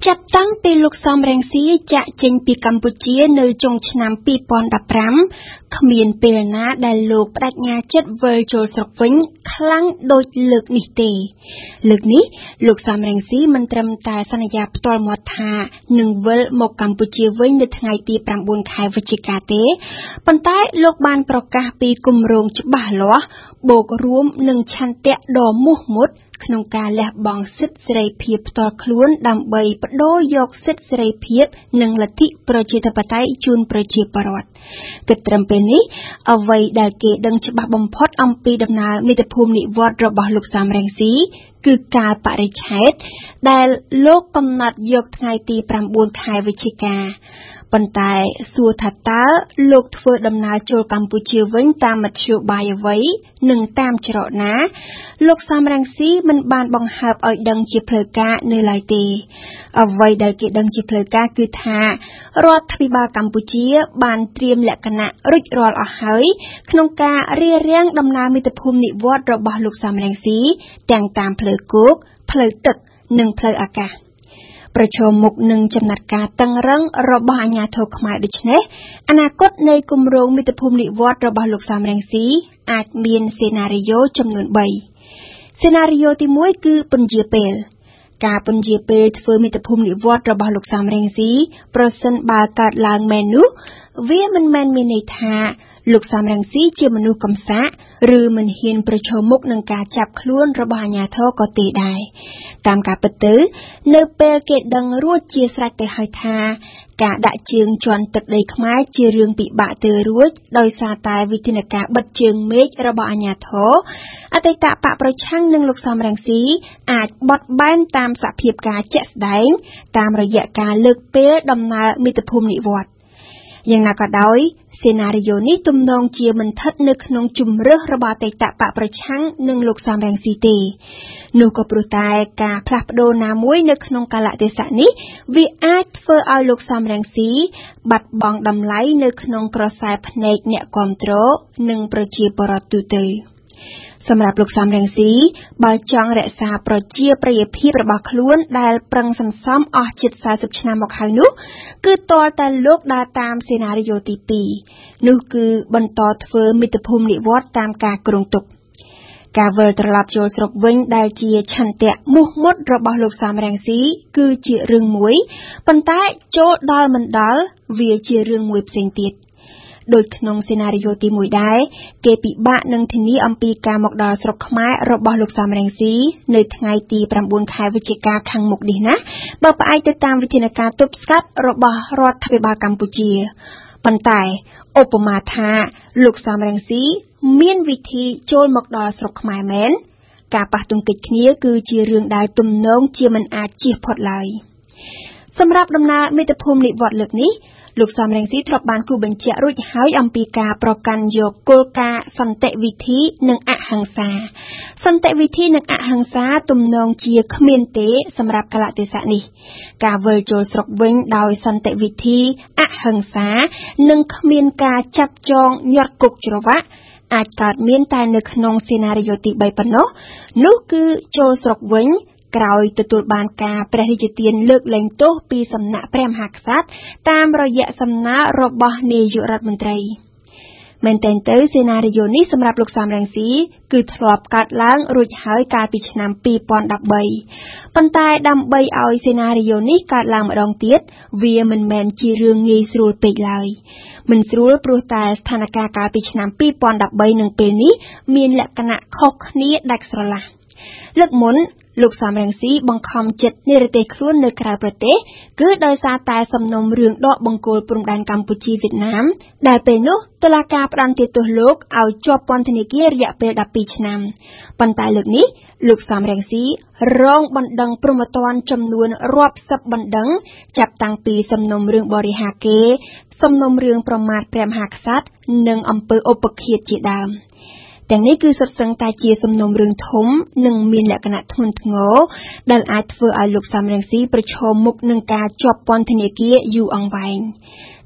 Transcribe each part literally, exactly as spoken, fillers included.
ចាប់តាំងពីលោកសំរងស៊ីចាក់ចេញពីកម្ពុជានៅចុងឆ្នាំពីរពាន់ដប់ប្រាំគ្មានពេលណាដែលលោកបដិញ្ញាចិត្តវិលចូលស្រុកវិញខ្លាំងដូចលើកនេះទេលើកនេះលោកសំរងស៊ីមិនត្រឹមតែសន្យាផ្ទាល់មាត់ថានឹងវិលមកកម្ពុជាវិញនៅថ្ងៃទីប្រាំបួនខែវិច្ឆិកាទេប៉ុន្តែលោកបានប្រកាសពីគម្រោងច្បាស់លាស់បូករួមនឹងឆន្ទៈដ៏មោះមុតក្នុងការលះបង់សិទ្ធិសេរីភាពផ្ទាល់ខ្លួនដើម្បីបដូរយកសិទ្ធិសេរីភាពនិងលទ្ធិប្រជាធិបតេយ្យជូនប្រជាពលរដ្ឋគិតត្រឹមពេលនេះអ្វីដែលគេដឹងច្បាស់បំផុតអំពីដំណើរមាតុភូមិនិវត្តន៍របស់លោកសំរងស៊ីគឺកាលបរិច្ឆេទដែលលោកកំណត់យកថ្ងៃទីប្រាំបួនខែវិច្ឆិកាប៉ុន្តែសួរថាតើលោកធ្វើដំណើរចូលកម្ពុជាវិញតាមមធ្យោបាយអ្វីនិងតាមច្រកណាលោកសំរងស៊ីមិនបានបង្ហើបឲ្យដឹងជាផ្លូវការនៅឡើយទេអ្វីដែលគេដឹងជាផ្លូវការគឺថារដ្ឋាភិបាលកម្ពុជាបានត្រៀមលក្ខណៈរួចរាល់អស់ហើយក្នុងការរារាំងដំណើរមាតុភូមិនិវត្តន៍របស់លោកសំរងស៊ីទាំងតាមផ្លូវគោកផ្លូវទឹកនិងផ្លូវអាកាសប្រឈមមុខនឹងចំណាត់ការតឹងរ៉ឹងរបស់អាជ្ញាធរខ្មែរដូច្នេះអនាគតនៃគម្រោងមាតុភូមិនិវត្តន៍របស់លោកសំរងស៊ីអាចមានសេណារីយ៉ូចំនួនបីសេណារីយ៉ូទីមួយគឺពន្យាពេលការពន្យាពេលធ្វើមាតុភូមិនិវត្តន៍របស់លោកសំរងស៊ីប្រសិនបើកើតឡើងមែននោះវាមិនមែនមានន័យថាលោកសំរងស៊ីជាមនុស្សកំសាកឬមិនហ៊ានប្រឈមមុខនឹងការចាប់ខ្លួនរបស់អាជ្ញាធរក៏ទេដែរតាមការពិតទៅនៅពេលគេដឹងរួចជាស្រេចទៅហើយថាការដាក់ជើងជន់ទឹកដីខ្មែរជារឿងពិបាកទៅរួចដោយសារតែវិធានការបិទជើងមេឃរបស់អាជ្ញាធរអតីតបកប្រឆាំងនឹងលោកសំរងស៊ីអាចបត់បែនតាមសភាពការជាក់ស្ដែងតាមរយៈការលើកពេលដំណើរមាតុភូមិនិវត្តន៍យ៉ាងណាក៏ដោយសេណារីយ៉ូនេះទំនងជាមិនស្ថិតនៅក្នុងជំរើសរបស់អតីតបកប្រឆាំងនឹងលោកសំរងស៊ីទេនោះក៏ព្រោះតែការផ្លាស់ប្ដូរណាមួយនៅក្នុងកាលៈទេសៈនេះវាអាចធ្វើឲ្យលោកសំរងស៊ីបាត់បង់តម្លៃនៅក្នុងក្រសែភ្នែកអ្នកគាំទ្រនិងប្រជាពលរដ្ឋទូទៅសម្រាប់លោកសំរងស៊ីបើចង់រក្សាប្រជាប្រិយភាពរបស់ខ្លួនដែលប្រឹងសន្សំអស់ជិតសែសិបឆ្នាំមកហើយនោះគឺទាល់តែលោកដើរតាមសេណារីយ៉ូទីពីរនោះគឺបន្តធ្វើមាតុភូមិនិវត្តន៍តាមការគ្រោងទុកការវិលត្រឡប់ចូលស្រុកវិញដែលជាឆន្ទៈមោះមុតរបស់លោកសំរងស៊ីគឺជារឿងមួយប៉ុន្តែចូលដល់មិនដល់វាជារឿងមួយផ្សេងទៀតដោយក្នុងសេណារីយ៉ូទីមួយដែរគេពិបាកនឹងធានាអំពីការមកដល់ស្រុកខ្មែររបស់លោកសំរងស៊ីនៅថ្ងៃទីប្រាំបួនខែវិច្ឆិកាខាងមុខនេះណាបើផ្អែកទៅតាមវិធានការទប់ស្កាត់របស់រដ្ឋាភិបាលកម្ពុជាប៉ុន្តែឧបមាថាលោកសំរងស៊ីមានវិធីចូលមកដល់ស្រុកខ្មែរមែនការប៉ះទង្គិចគ្នាគឺជារឿងដែលទំនងជាមិនអាចជៀសផុតឡើយសម្រាប់ដំណើរមាតុភូមិនិវត្តន៍លើកនេះលោកសំរងស៊ីធ្លាប់បានគូបញ្ជាក់រួចហើយអំពីការប្រកាន់យកគោលការណ៍សន្តិវិធីនិងអហិង្សាសន្តិវិធីនិងអហិង្សាទំនងជាគ្មានទេសម្រាប់កាលៈទេសៈនេះការវិលចូលស្រុកវិញដោយសន្តិវិធីអហិង្សានិងគ្មានការចាប់ចងញាត់គុកច្រវាក់អាចកើតមានតែនៅក្នុងសេណារីយ៉ូទីបីប៉ុណ្ណោះនោះគឺចូលស្រុកវិញក្រោយទទួលបានការព្រះរាជទានលើកលែងទោសពីសំណាក់ព្រះមហាក្សត្រតាមរយៈសំណើរបស់នាយករដ្ឋមន្ត្រីមែនទែនទៅសេណារីយ៉ូនេះសម្រាប់លោកសំរងស៊ីគឺធ្លាប់កើតឡើងរួចហើយកាលពីឆ្នាំពីរពាន់ដប់បីប៉ុន្តែដើម្បីឲ្យសេណារីយ៉ូនេះកើតឡើងម្ដងទៀតវាមិនមែនជារឿងងាយស្រួលពេកឡើយមិនស្រួលព្រោះតែស្ថានភាពកាលពីឆ្នាំពីរពាន់ដប់បីនឹងពេលនេះមានលក្ខណៈខុសគ្នាដាច់ស្រឡះលើកមុនលោកសំរងស៊ីបង្ខំចិត្តនិរទេសខ្លួននៅក្រៅប្រទេសគឺដោយសារតែសំណុំរឿងដកបង្គោលព្រំដែនកម្ពុជាវៀតណាមដែលពេលនោះតុលាការផ្តន្ទាទោសលោកឲ្យជាប់ពន្ធនាគាររយៈពេលដប់ពីរឆ្នាំប៉ុន្តែលើកនេះលោកសំរងស៊ីរងបណ្ដឹងព្រហ្មទណ្ឌចំនួនរាប់សិបបណ្ដឹងចាប់តាំងពីសំណុំរឿងបរិហាកេរ្តិ៍សំណុំរឿងប្រមាថព្រះមហាក្សត្រនិងអំពើឧបឃាតជាដើមទាំងនេះគឺសុទ្ធសឹងតែជាសំណុំរឿងធំនិងមានលក្ខណៈធ្ងន់ធ្ងរដែលអាចធ្វើឲ្យលោកសំរងស៊ីប្រឈមមុខនឹងការជាប់ពន្ធនាគារយូរអង្វែង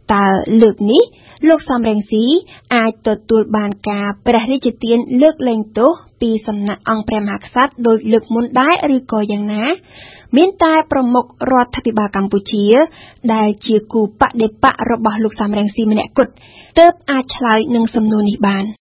តើលើកនេះលោកសំរងស៊ីអាចទទួលបានការព្រះរាជទានលើកលែងទោសពីសំណាក់អង្គព្រះមហាក្សត្រដោយលើកមុនដែរឬក៏យ៉ាងណាមានតែប្រមុខរដ្ឋាភិបាលកម្ពុជាដែលជាគូបដិបករបស់លោកសំរងស៊ីម្នាក់គត់ទើបអាចឆ្លើយនឹងសំណួរនេះបាន